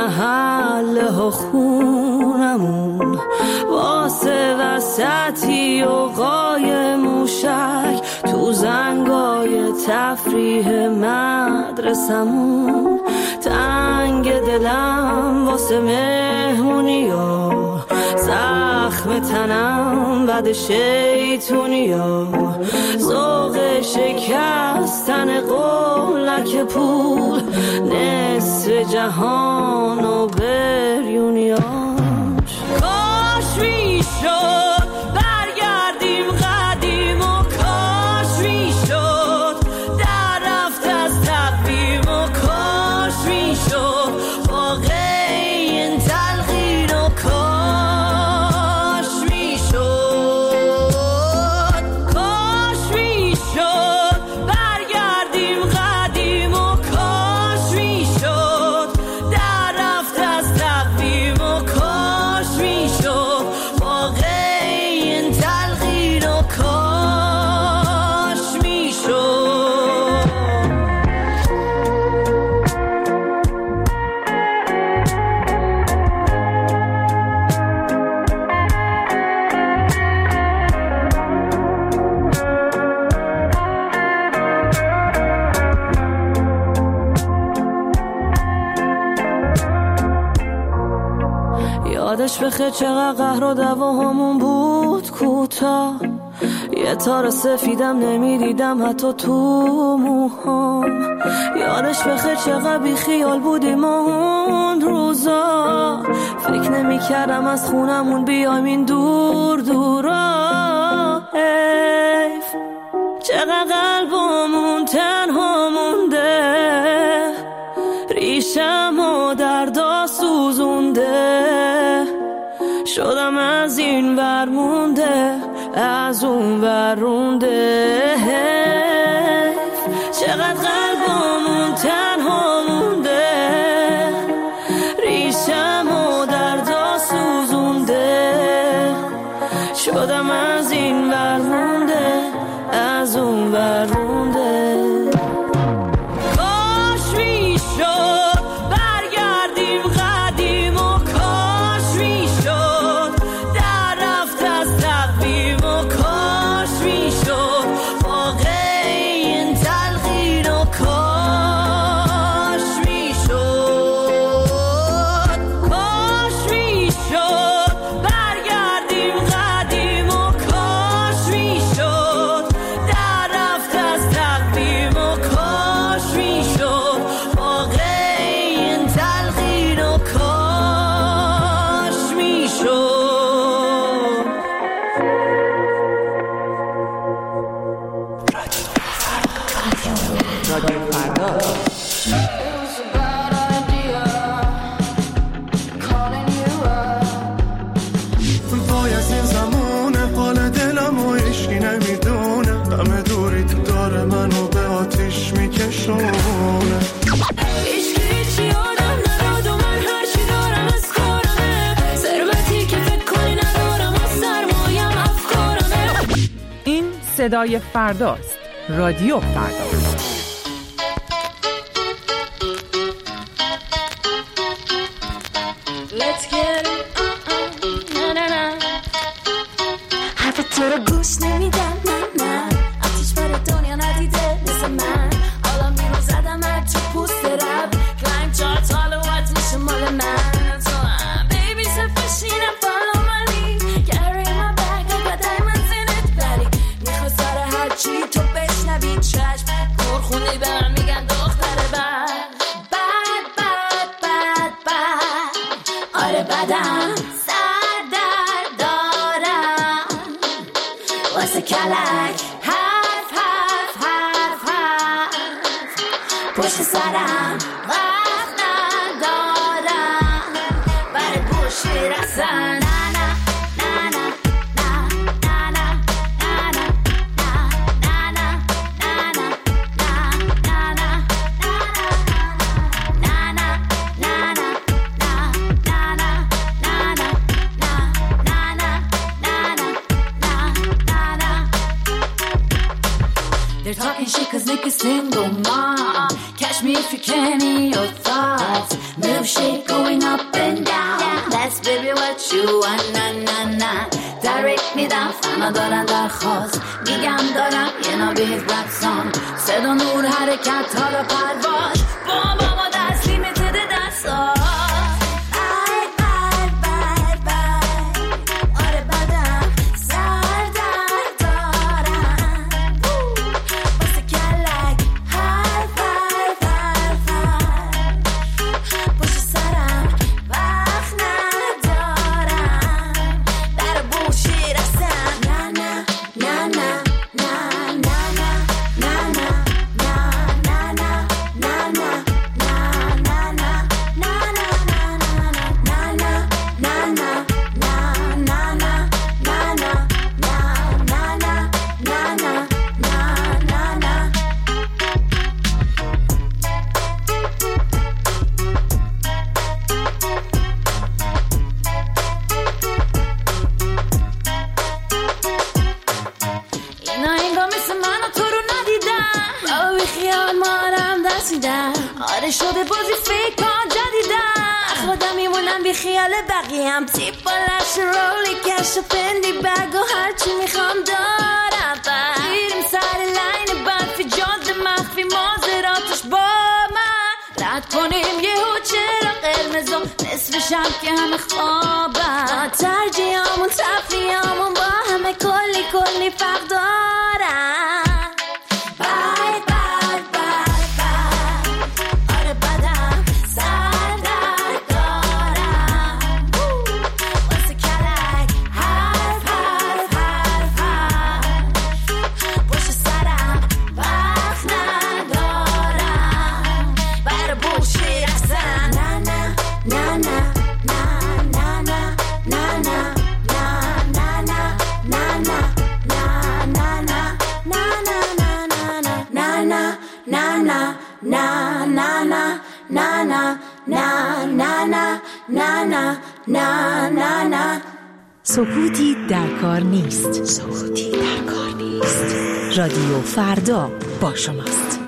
محله ها خونمون واسه وسطی و قای موشک تو زنگای تفریح مدرسمون تنگ دلم واسه مهمونی ها زخم تنم بد شیطونی ها ذوق شکستن قولک پول نصف جهان و بریونیاش کاش میشد برگردیم قدیم و کاش میشد در رفت از تقویم و کاش میشد واقع این تلقین و کاش میشد کاش میشد برگردیم قدیم و کاش میشد در رفت از تقویم و کاش میشد واقع این تلقین و کاش میشد یادش بخیر چقدر قهر و دعواهامون بود کوتاه یه تار سفیدم نمیدیدم حتی تو موهام یادش بخیر چقدر بی خیال بودیم اون روزا فکر نمیکردم از خونمون بیایم این دور دورا حیف چقدر قلبمون تنها مونده ریشمو دردا سوزونده شدم از این ور مونده از اون ور رونده چقدر قلبمون تنها مونده ریشمو دردا سوزونده شدم از این ور مونده از اون ور رونده صدای فرداست. رادیو فردا. Let's get it. Na na na. حرف تو رو گوش نمیدم نه آتیش بر دنیا ندیده مثل من حالا میرو زدم تو پوست رب کلایم چارت حالا وقت میشه مال من تو هم بیبی سفشینم follow my lead carry my bag I got diamonds in it ولی میخوا سر هرچی تو بشنوی چشم پرخونی به من میگن دختر بد بد بد بد بد آره بدم سر در دارم واسه کلک حرف حرف حرف حرف پشت سرم وقت ندارم برای گوشی رسن They're talking shit cause Nick is single mom. Catch me if you can in your thoughts. Milkshake going baby what you want na na na direct میدم فنا دارن درخواست میگم دارم یه نابیز رپ سان صدا نور حرکت ها را پرواز با ما دست لیمیتد دستا شده بازی فکر کن جدیدن خودم میمونم بی خیال بقیه‌ام تیپ با لش رولی کش و پندی بگ و هرچی میخوام دارم بریم سر لین برفی جاده مخفی مازراتش با من رد کنیم یه چرا قرمزم نصف شب که همه خوابم ترجیحامون تفریحامون با همه کلی فرق دارم سکوتی در کار نیست. سکوتی در کار نیست. رادیو فردا با شماست.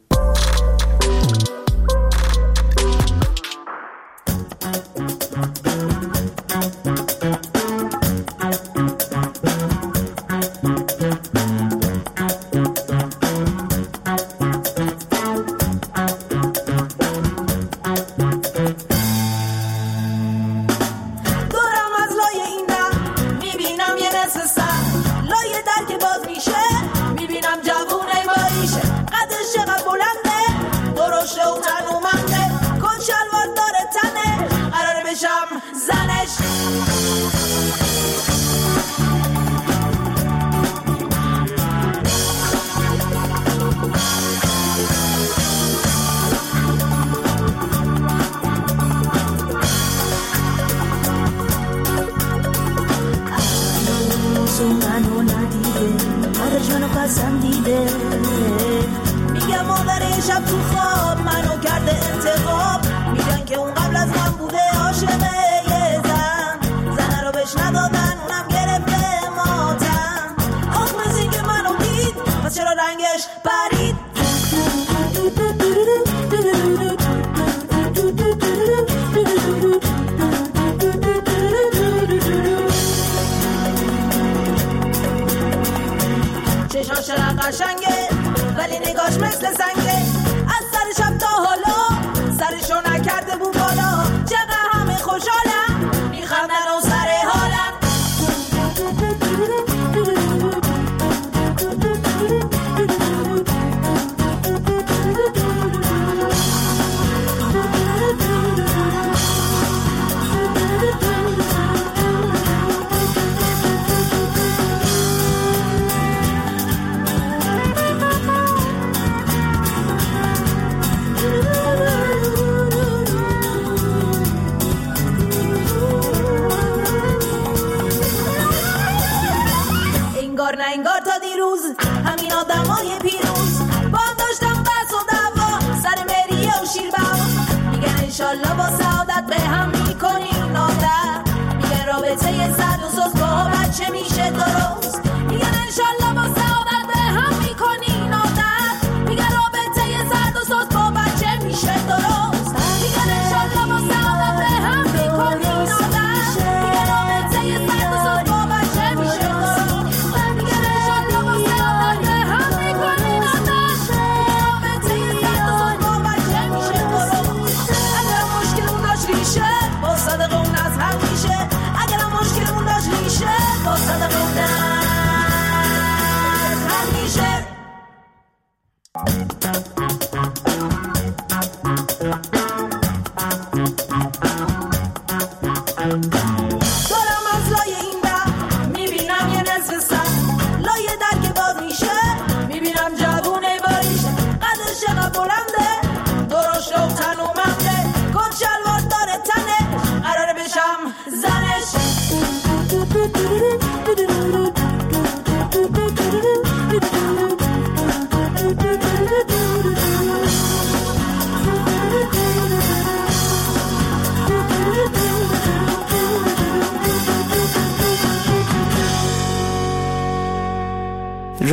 میگم مادر شب تو خواب منو کرده انتخاب میگن که اون قبل از من بوده عاشقه یه زن رو بهش ندادن اونم گرفته ماتم آخ مثل که منو دید پس چرا رنگش پرید چشاش قشنگه ولی نگاش مثل سنگه از سر شب تا حالا سرشو نکرده بود بالا چقدر همه خوشحالم میخندن و سر حالم انگار تا دیروز همین آدمای پیروز با هم داشتم بس و دعوا سر مریه و شیربوا میگن انشالله با سعادت به هم میکنین عادت میگن رابطه سرد و سوز با بچه میشه درست میگن انشالله با سعادت به هم میکنین عادت میگن رابطه سرد و سوز با بچه میشه درست میگن انشالله با سعادت به هم میکنین عادت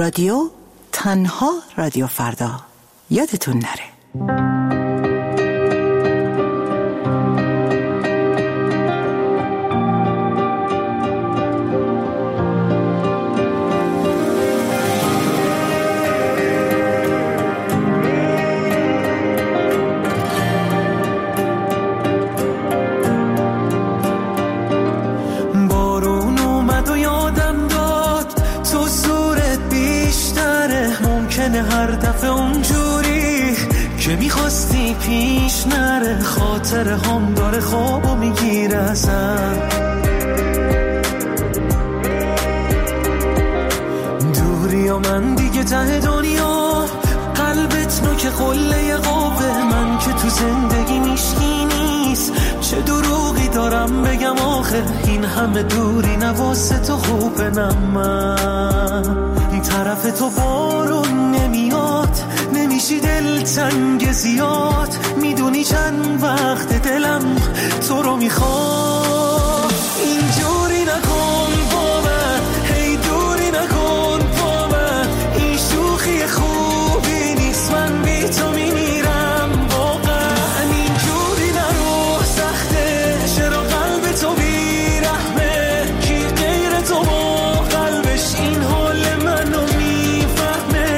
رادیو تنها رادیو فردا. یادتون نره. هر دفعه اونجوری که میخواستی پیش نره، خاطر هم داره خوابو میگیره ازم. دوری و من دیگه ته دنیا، قلبت نوک قله قوه، من که تو زندگی میشکی نیست، چه دروغی دارم بگم آخه، این همه دوری نواسه تو خوبه. من این طرف تو بارون نمیاد، نمیشی دلتنگ زیاد، میدونی چند وقت دلم تو رو میخواد. اینجوری نکن با من، هی دوری نکن با من، این شوخی خوبی نیست، من بی تو میمیرم واقعا. اینجوری نرو سخته، چرا قلب تو بیرحمه، کی غیر تو با قلبش این حال منو میفهمه.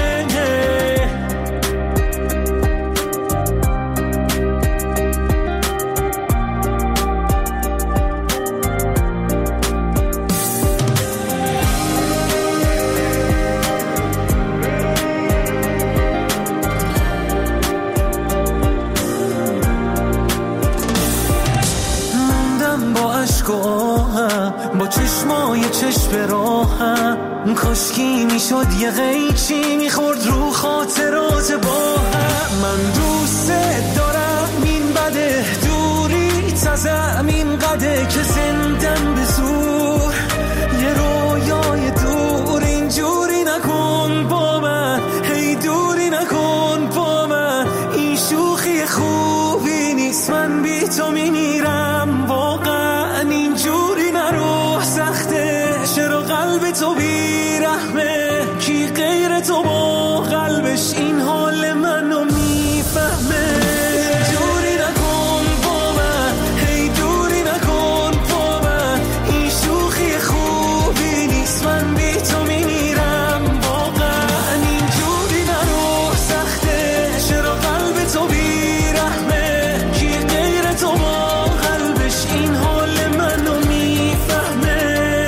با چشمای چشم راهم، کاشکی میشد یه قیچی میخورد رو خاطرات با هم. من دوست دارم این بده، دوری تازم این قده که زندم به زور، یه رویای دور. اینجوری نکن با من، هی دوری نکن با من، این شوخی خوبی نیست، من بی تو میمیرم واقعا. اینجوری نرو سخته، چرا قلب تو بیرحمه، کی غیر تو با قلبش این حال منو میفهمه. اینجوری نکن با من، هی دوری نکن با من، این شوخی خوبی نیست، من بی تو میمیرم واقعا. اینجوری نرو سخته، چرا قلب تو بیرحمه، کی غیر تو با قلبش این حال منو میفهمه.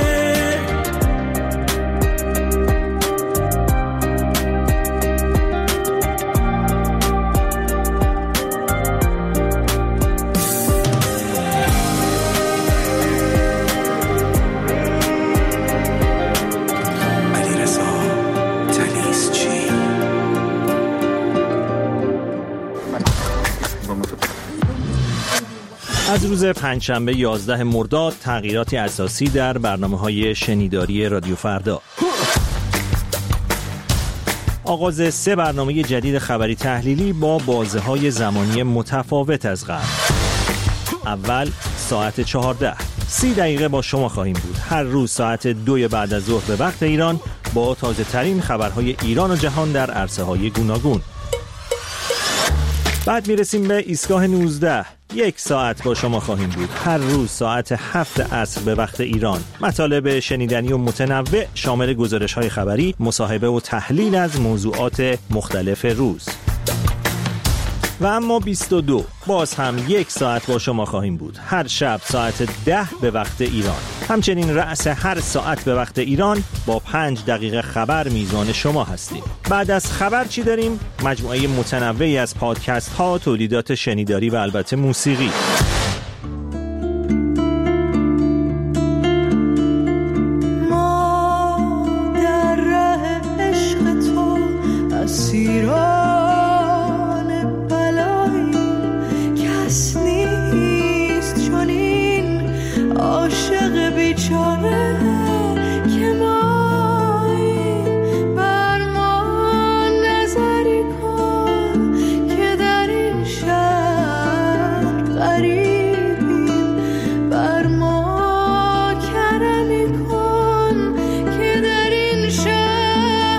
از روز پنجشنبه 11 مرداد تغییراتی اساسی در برنامه‌های شنیداری رادیو فردا. آغاز 3 برنامه جدید خبری تحلیلی با بازه‌های زمانی متفاوت از قبل. اول ساعت 14 30 دقیقه با شما خواهیم بود. هر روز ساعت 2 بعد از ظهر به وقت ایران با تازه ترین خبرهای ایران و جهان در عرصه‌های گوناگون. بعد میرسیم به ایستگاه 19. 1 ساعت با شما خواهیم بود. هر روز ساعت 7 عصر به وقت ایران. مطالب شنیدنی و متنوع شامل گزارش‌های خبری، مصاحبه و تحلیل از موضوعات مختلف روز. و اما 22 باز هم 1 ساعت با شما خواهیم بود. هر شب ساعت 10 به وقت ایران. همچنین رأس هر ساعت به وقت ایران با 5 دقیقه خبر میزبان شما هستیم. بعد از خبر چی داریم؟ مجموعه متنوعی از پادکست ها، تولیدات شنیداری و البته موسیقی. ما در ره عشق تو اسیران عاشق بیچاره که مایی، بر ما نظری کن که در این شهر غریبیم، بر ما کرمی کن که در این شهر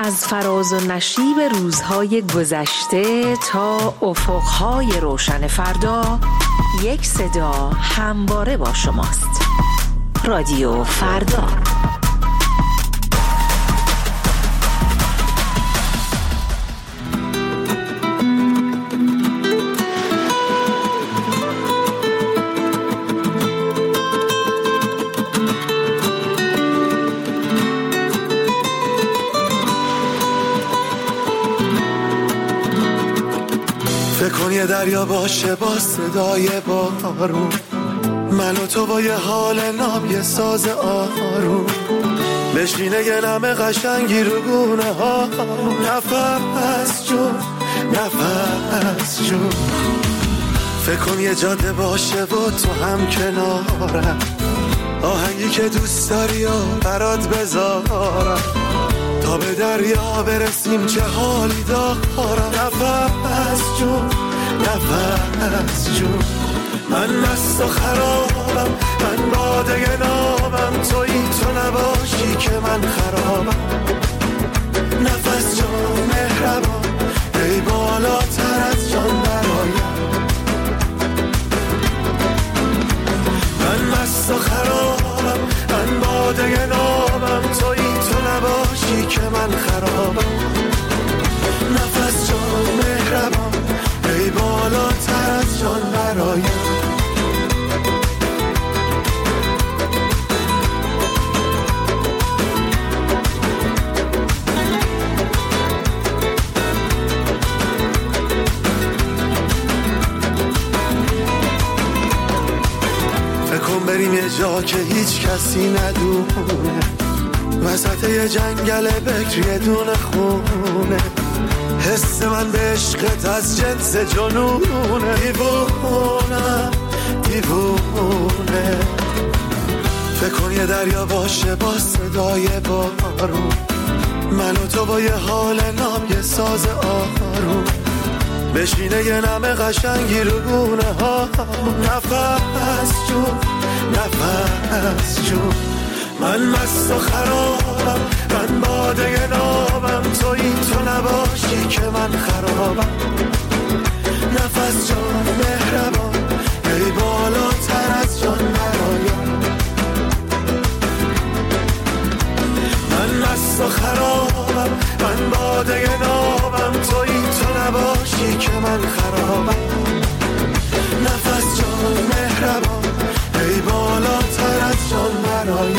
از فراز و نشیب روزهای گذشته تا افقهای روشن فردا، یک صدا همواره با شماست. رادیو فردا. فکر کن یه دریا باشه با صدای بارون، من و تو با یه حال ناب یه ساز آروم، بشینه یه نم قشنگی رو گونه ها، نفس جون نفس جون. فکر کن یه جاده باشه و تو هم کنارم، آهنگی که دوست داری و برات بذارم، تا به دریا برسیم چه حالی دارم. نفس جون نفس جون. من مست و خرابم، من باده نابم، تویی تو نباشی که من خرابم. نفس جون مهربان، ای بالاتر از جان برایم. من مست و خرابم، من باده نابم، تویی تو نباشی که من خرابم. نفس جان مهربان، ای بالاتر از جان برایم. فکر بریم یه جا که هیچ کسی ندونه، وسط یه جنگل بکر یه دونه خونه، حس من به عشقت از جنس جنونه. دیوونه دیوونه. فکر کن یه دریا باشه با صدای بارون، من و تو با یه حال ناب یه ساز آروم، بشینه یه نم قشنگی رو گونه ها. نفس جون نفس جون. من مست و خرابم، من باده نابم، تویی تو نباشی که من خرابم. نفس جان مهربان، ای بالاتر از جان برایم. من مست و خرابم، من باده نابم، تویی تو نباشی که من خرابم. نفس جان مهربان، ای بالاتر از جان برایم.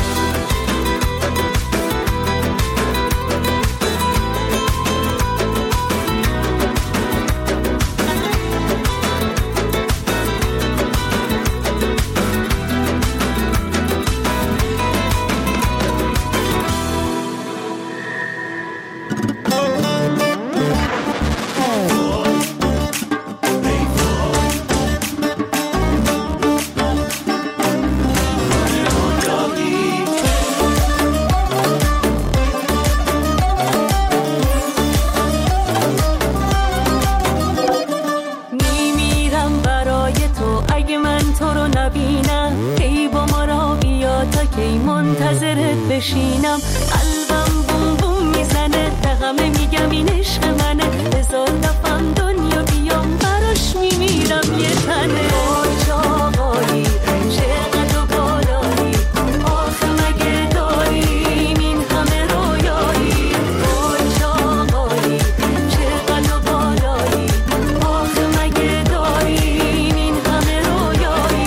بشینم قلبم بوم بوم میزنه، به همه میگم این عشق منه، هزار دفعه دنیا بیام براش میمیرم یه تنه. وای چاقایی چقدر و بالایی، آخه مگه داریم این همه رویایی. وای چاقایی چقدر و بالایی، آخه مگه داریم این همه رویایی.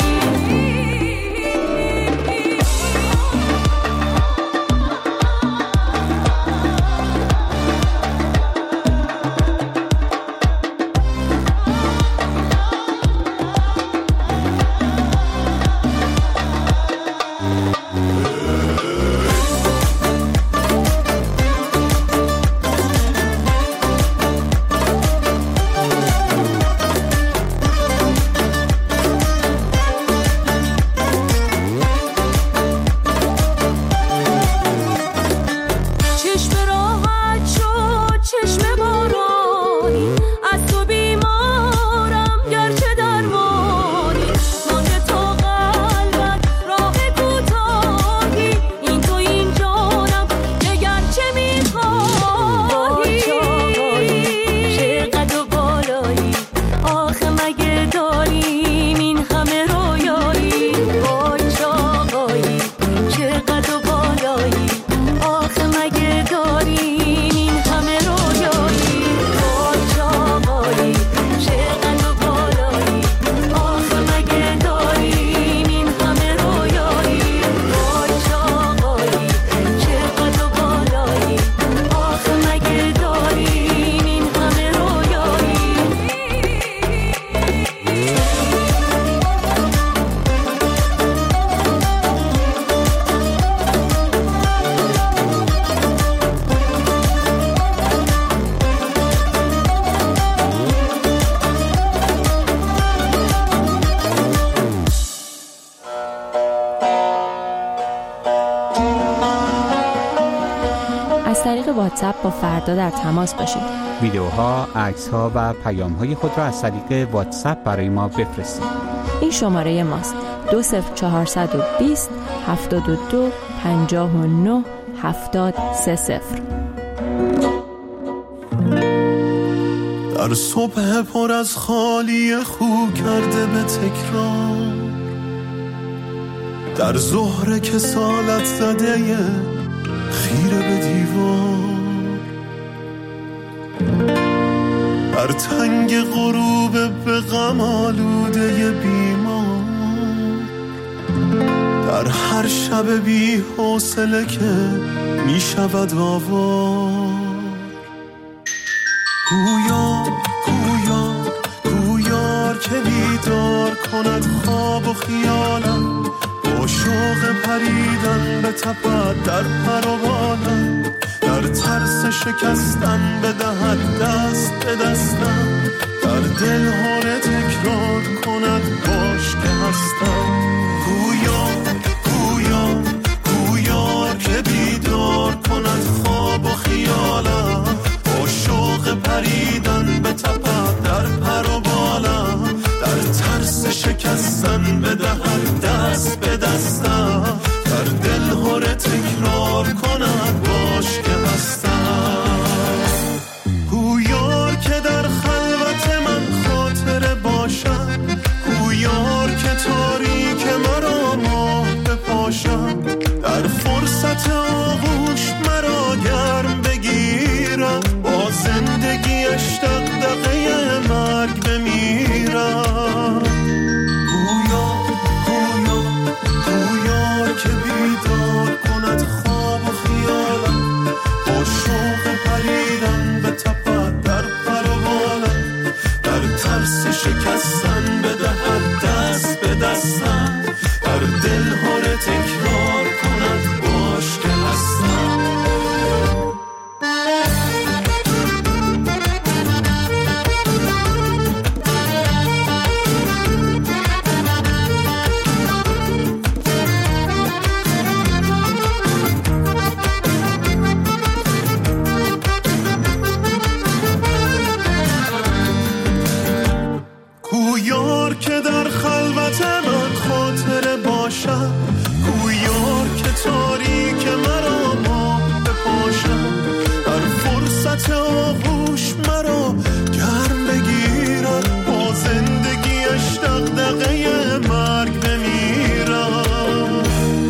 طریق واتساپ با فردا در تماس باشید. ویدیوها، عکس‌ها و پیام‌های خود را از طریق واتساپ برای ما بفرستید. این شماره ماست: 20420 72 59 7030. در صبح پر از خالی خو کرده به تکرار، در ظهر که سالت زده خیره به دیوار، در تنگ غروب به غم آلوده بیمار، در هر شب بی حوصله که می شود آوار. گویار که بیدار کند خواب و خیالم، با شوق پریدن به تپد در پر و بالم، در ترس شکستن بدهد دست به دستم، در دل هره تکرار کند باش که هستم. گویار که بیدار کند خواب و خیالم، با شوق پریدن به تپد در پر و بالم، در ترس شکستن بدهد دست به دستم، در دل هره تکرار کند باش که هستم. گویار که در خلوت من خاطره باشم، گویار که تاریک مرا ماه بپاشم، در فرصت آغوش مرا گرم بگیرم، با زندگیش دغدغه مرگ بمیرم. گویار که بیدار کند خواب و خیالم، با شوق پریدن به تپد در پر و بالم، در ترس شکستن بدهد دست به دستم، در دل هره تکرار کند باش که هستم. گویار که در خلوت من خاطره باشم، گویار که تاریک مرا ماه بپاشم، در فرصت آغوش مرا گرم بگیرم، با زندگیش دغدغه مرگ بمیرم.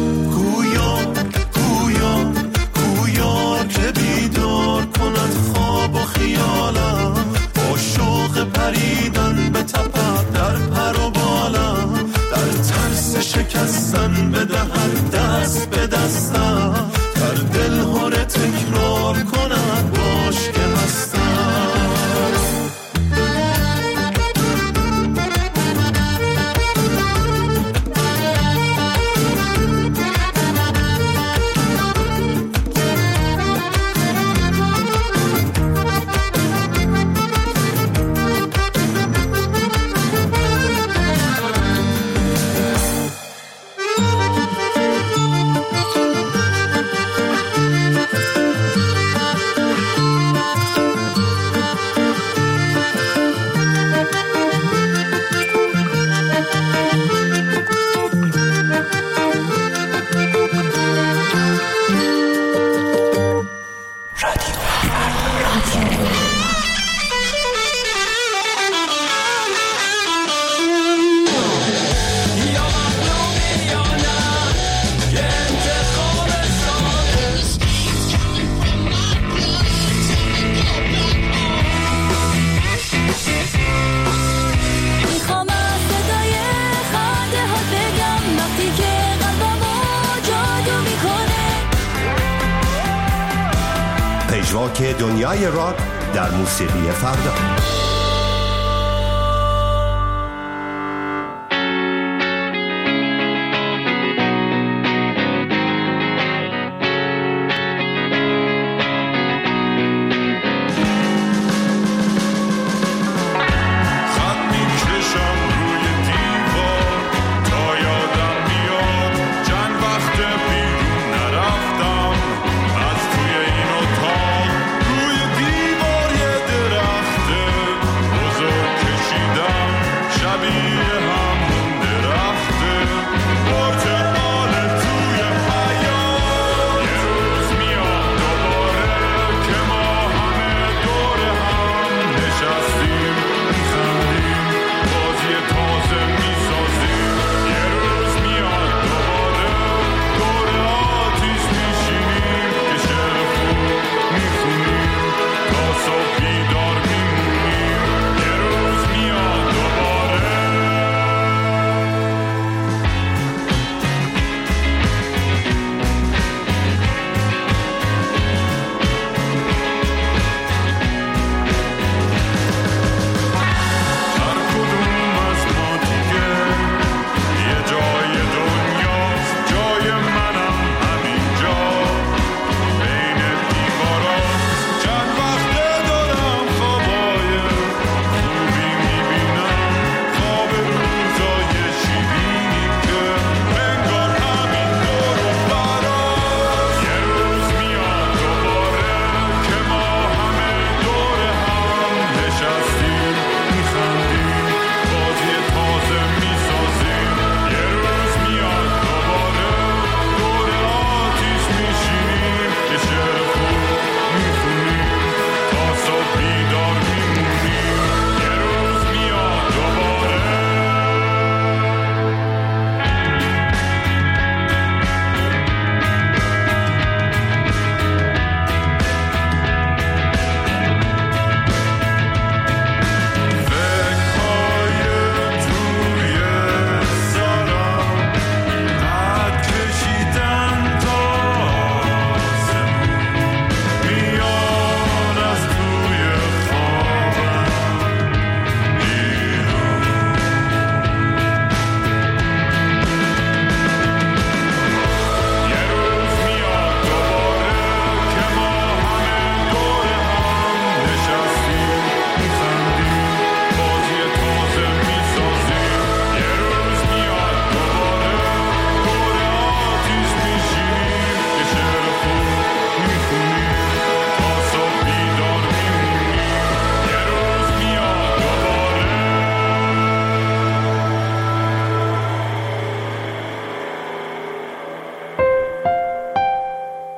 گویار که بیدار کند خواب و خیالم، با شوق پریدن به تپد در پر و بالم، در ترس شکستن بدهد دست به دستم، در دل هره تکرار کند باش که هستم. که دنیای راک در موسیقی فردا. از توی این اتاق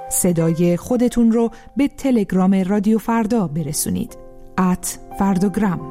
صدای خودتون رو به تلگرام رادیو فردا برسونید. @فرداگرام.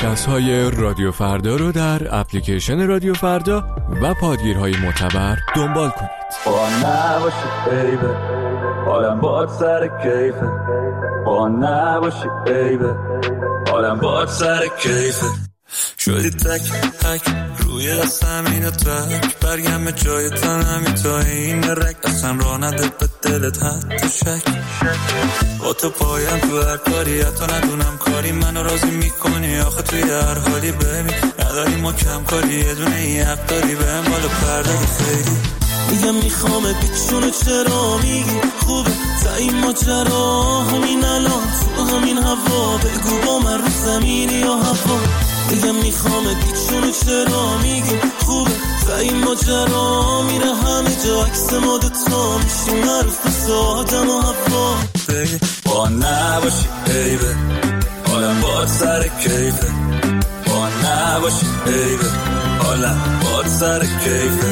پادکست‌های رادیو فردا رو در اپلیکیشن رادیو فردا و پادگیرهای معتبر دنبال کنید. با نباشی بیبه حالم باد سر کیفه، با نباشی بیبه حالم باد سر کیفه. شدی تک تک روی دستم اینو تک برگم جای تنمی تا این رک اصلا را نده به دلت حتی شک. با تو پایم تو هر کاری حتی ندونم کاری منو راضی میکنی آخه توی هر حالی ببین نداری ما کم کاری یه دونه این حق داری بهم بالا پرده خیلی میگم میخوامه بیچونه چرا میگی خوبه تا این ماجرا همین الان تو همین هوا بگو با من رو زمینی یا هوا. میگم میخوامه بیچونه چرا میگی خوبه تا این ماجرا میره همه جا عکس ما دوتا میشیم معروف مثل آدم و هوا. با نباشی بیبه حالم باد سر کیفه، با نباشی بیبه حالم باد سر کیفه.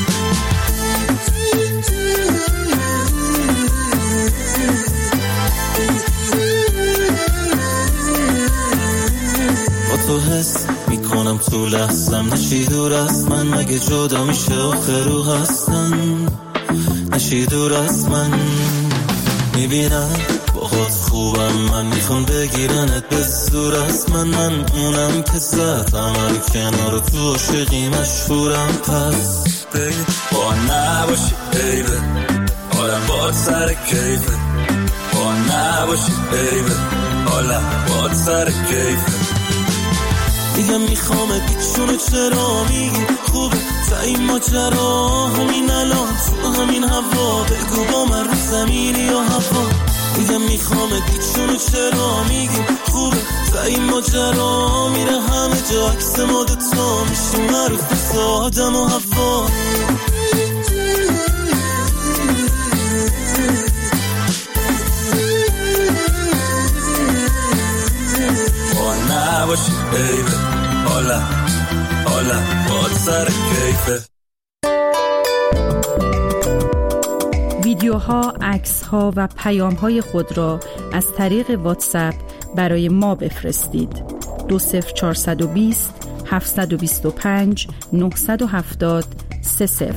تو حس میکنم تو لحظم نشی دور از من مگه جدا میشه آخر رو هستن نشی دور از من میبینم با خود خوبم من میخوام بگیرنت به زور از من اونم که زد همه کنار تو عاشقی مشهورم پس با نباشی بیبه حالم باد سر کیفه، با نباشی بیبه حالم باد سر کیفه. دیگه میخوامه بیچونه چرا میگی خوبه تا این ماجرا همین الان تو همین هوا بگو با من رو زمینی یا هوا. دیگه میخوامه بیچونه چرا میگی خوبه تا این ماجرا میره همه جا عکس ما دوتا میشیم معروف مثل آدم و هوا. با نباشی بیبه حالم باد سر کیفه. ویدیوها، عکس‌ها و پیام‌های خود را از طریق واتساپ برای ما بفرستید. 20420 725 970 30.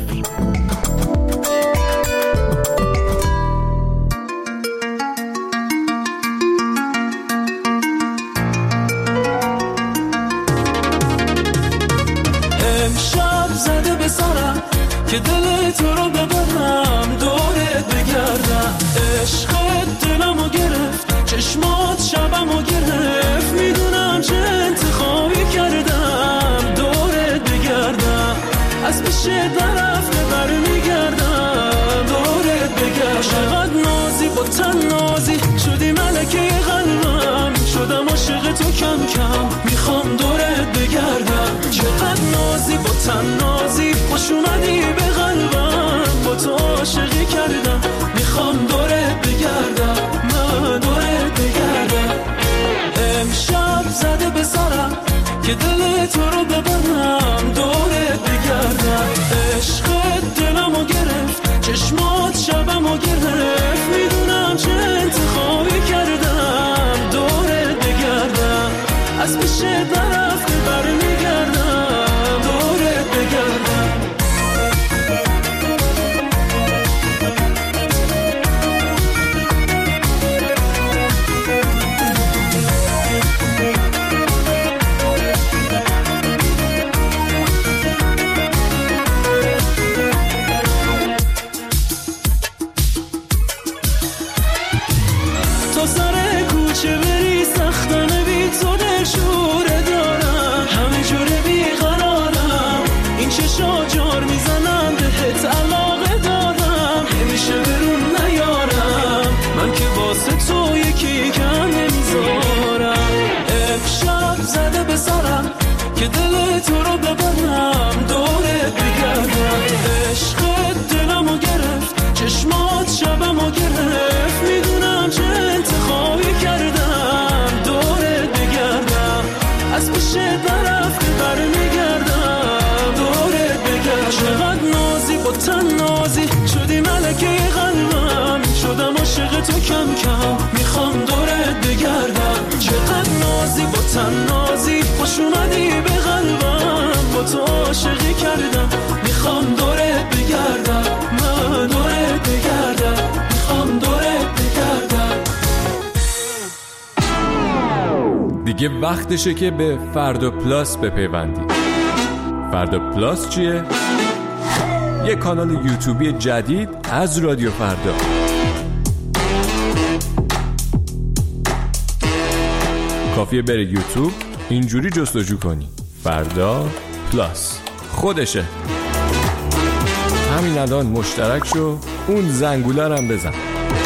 زده به سرم که دل تو رو ببرم دورت بگردم عشقت دلمو گرفت چشمات شبمو گرفت میدونم چه انتخابی کردم دورت بگردم از پیش درفته برمیگردم دورت بگردم. چقدر نازی با تن نازی شدی ملکه قلبم شدم عاشق تو کم کم میخوام دورت بگردم. چقدر نازی با تن نازی خوش اومدی به قلبم با تو عاشقی کردم میخوام دورت بگردم من دورت بگردم. امشب زده به سرم که دل تو رو ببرم دورت بگردم عشقت دلمو گرفت چشمات شبمو گرفت میدونم چه انتخابی کردم دورت بگردم از پیش درفته برمیگردم دورت بگردم. تو سر کوچه بری سختانه بی تو دلشوره دارم همه جوره بیقرارم این چشا جار میزنم بهت علاقه دارم نمیشه برون نیارم من که واسه تو یکی کم نمیذارم. امشب زده به سرم که دل تو رو ببرم دورت بگردم عشقت دلمو گرفت چشمات شبمو گرفت میدونم چه انتخابی کردم دورت بگردم از پیش درفته برمیگردم دورت بگردم. چقدر نازی با تن نازی شدی ملکه قلبم شدم عاشق تو کم کم میخوام دورت بگردم. چقدر نازی با تن نازی خوش تو عاشقی کردم، میخوام دورت بگردم، من دورت بگردم، میخوام دورت بگردم. دیگه وقتشه که به فردا پلاس بپیوندید. فردا پلاس چیه؟ یه کانال یوتیوبی جدید از رادیو فردا. کافیه بره یوتیوب، اینجوری جستجو کنی فردا پلاس، خودشه. همین الان مشترک شو، اون زنگوله هم بزن.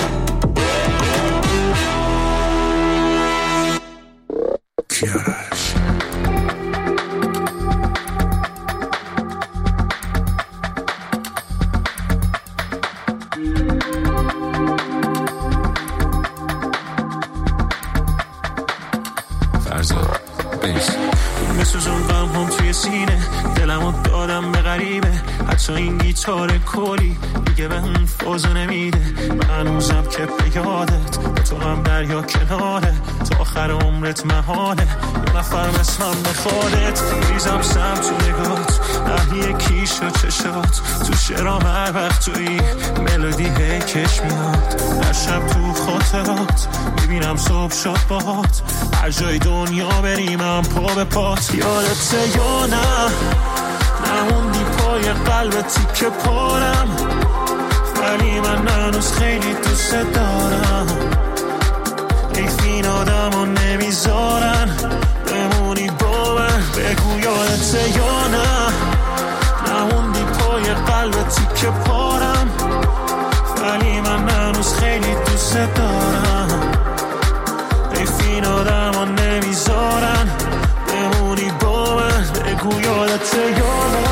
میسوزون غم هم توی سینه، دلمو دادم به غریبه، حتی این گیتار کلی دیگه به اون فازو نمیده. من هنوزم که به یادت، با تو هم دریا کناره، تا آخر عمرت محاله یه نفر مثلم بخوادت. ریزم سم تو نگات، نهی کیش و چشات، تو شرام هر وقت توی ملودی هی کش میاد. هر شب تو خاطرات میبینم صبح شد باهات، هر جای دنیا بریم هم پا به پات. یادت یا نه نموندی پای قلب تیکه پارم، ولی من هنوز خیلی دوست دارم. این آدم رو نمیذارن بمونی با من، بگو یادت یا نه نموندی پای قلب تیکه پارم، ولی من هنوز خیلی دوست دارم. این آدم رو نمیذارن بمونی با من، بگو یادت یا نه.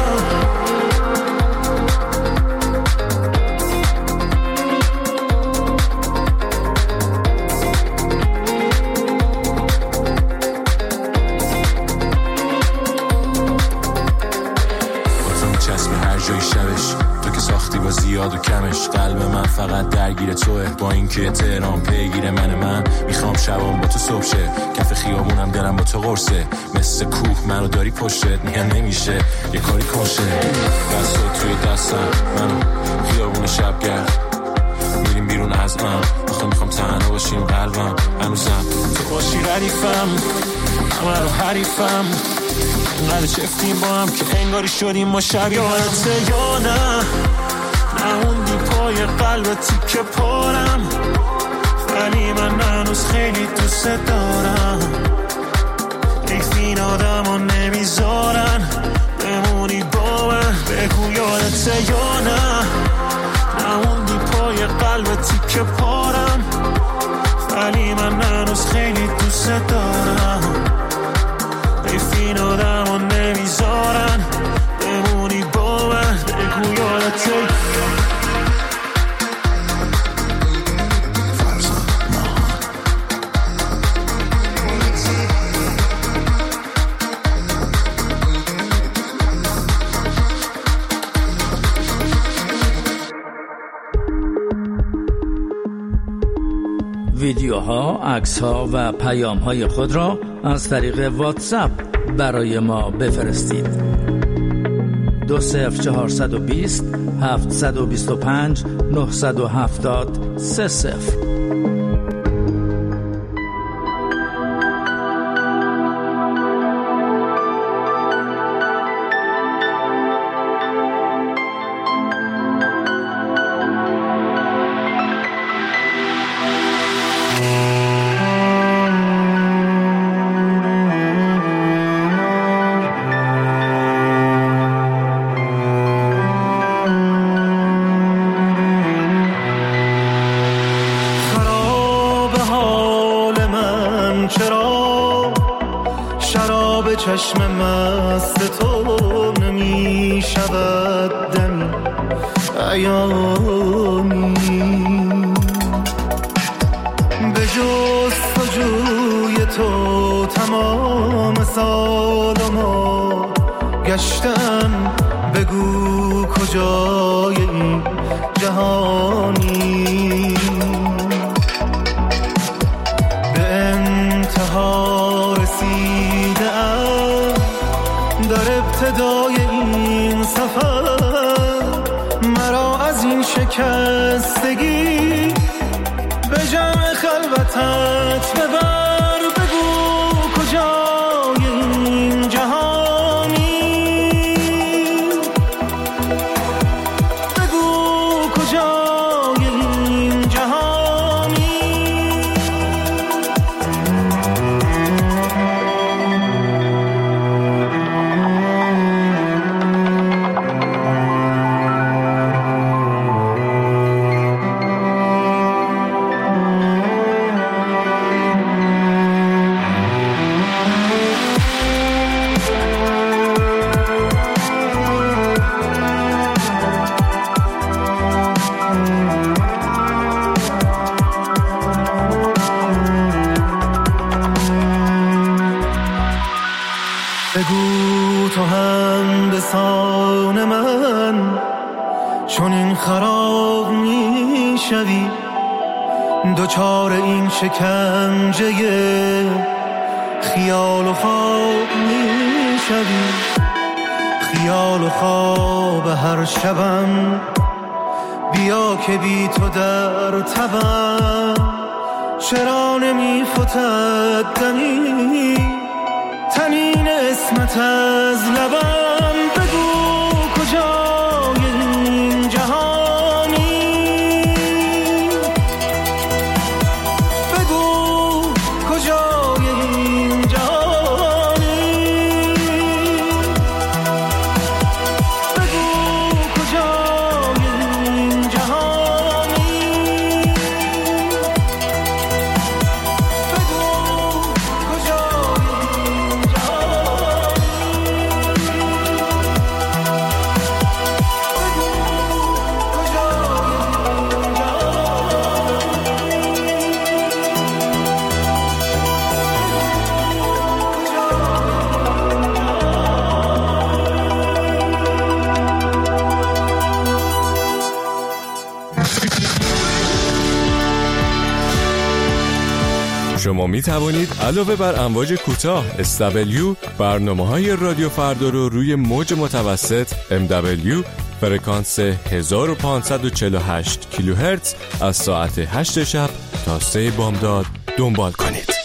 زیاد و کمش، قلب من فقط درگیر توه، با اینکه تهران پیگیر من میخوام شبام با تو صبح شه، کف خیابونم دلم با تو قرصه، مثل کوه منو داری پشتت، میگن نمیشه یه کاری کنشه. دستات توی دستم، منو خیابون شبگرد، میریم بیرون از میخوام تنها باشیم، قلبم هنوزم تو باشی ردیفم، همه رو حریفم، انقدر چفتیم با هم که انگاری شدیم ما شب. یادت یا نه نموندی پای قلب تیکه پارم، ولی من هنوز خیلی دوست دارم. این آدم رو نمیذارن بمونی با من، بگو یادت یا نه نموندی پای قلب تیکه پارم، ولی من هنوز خیلی دوست دارم. این آدم رو نمیذارن بمونی با من، بگو یادت یا نه. ویدیوها، عکس‌ها و پیام‌های خود را از طریق واتساپ برای ما بفرستید. 20420 725 970 30. چشم مست تو نمی شود دمی ایامی، به جستجوی تو تمام سال ما گشتم، بگو کجای این جهانی، به انتها رسیدم در ابتدا خلوتت ببر، بگو کجای این جهانی، بگو کجای این جهانی. بگو تو هم به سان من چون این خراب می شوی، دوچار این شکنجه خیال و خواب می شوی. خیال و خواب هر شبم بیا که بی تو در تبم، چرا نمی فتد دمی تنین اسمت از لبم. بگو کجای این جهانی، بگو کجای این جهانی، بگو کجای این جهانی، بگو شما می توانید علاوه بر امواج کوتاه SW برنامه‌های رادیو فردا رو روی موج متوسط MW فرکانس 1548 کیلوهرتز از ساعت 8 شب تا 3 بامداد دنبال کنید.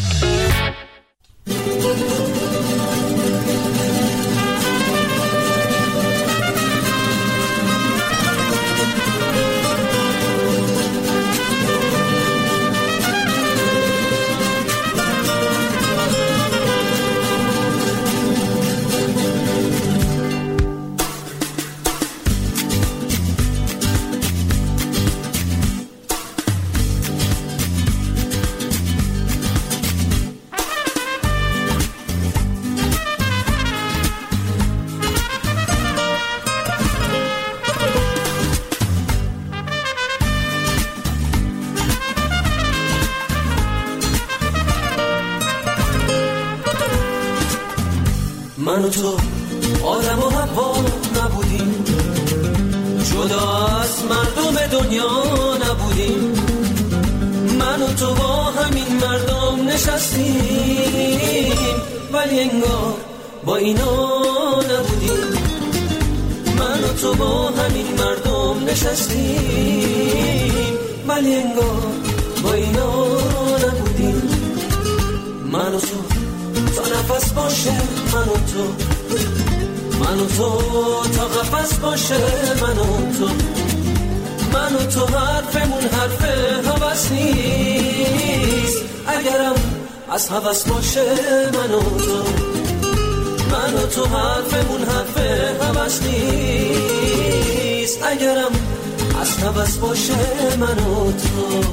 من و تو آدم و حوا نبودیم، جدا از مردم دنیا نبودیم. من و تو با همین مردم نشستیم، ولی انگار با اینا نبودیم. من و تو با همین مردم نشستیم، ولی انگار با اینا نبودیم. من و تو تا نفس باشه، من و تو، من و تو تا قفس باشه، من و تو، من و تو حرفمون حرف هوس نیست، اگرم از هوس باشه. من و تو، من و تو حرفمون حرف هوس نیست، اگرم از هوس باشه. من و تو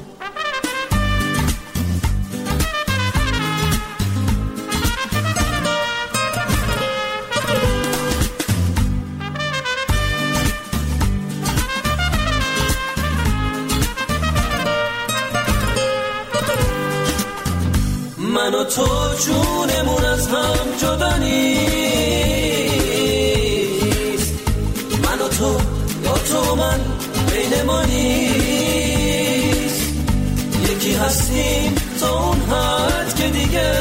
من و تو جونمون از هم جدا نیست، من و تو یا تو من بین ما نیست، یکی هستیم تا اون حد که دیگه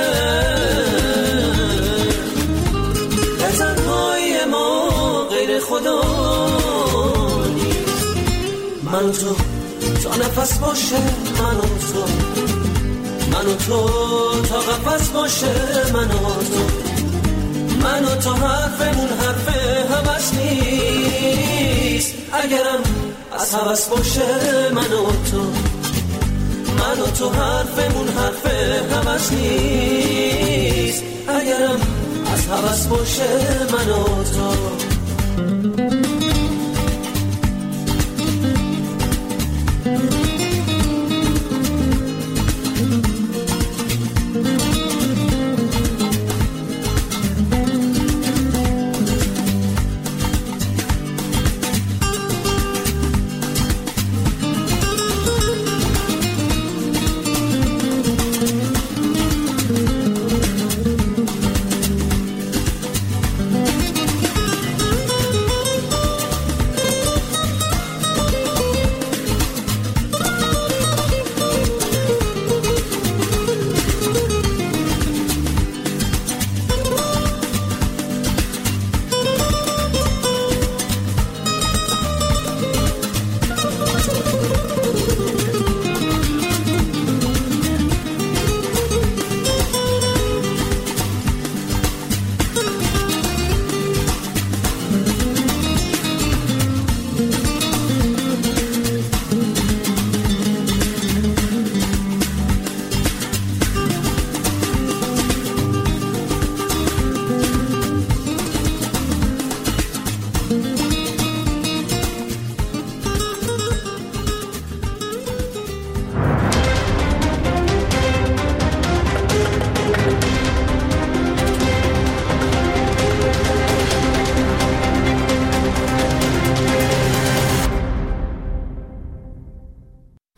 به تنهای ما غیر خدا نیست. من و تو تا تا نفس باشه من و تو، من و تو تا قفس باشه من و تو، من و تو حرفمون حرف هوس نیست، اگرم از هوس باشه من و تو، من و تو حرفمون حرف هوس نیست، اگرم از هوس باشه من و تو.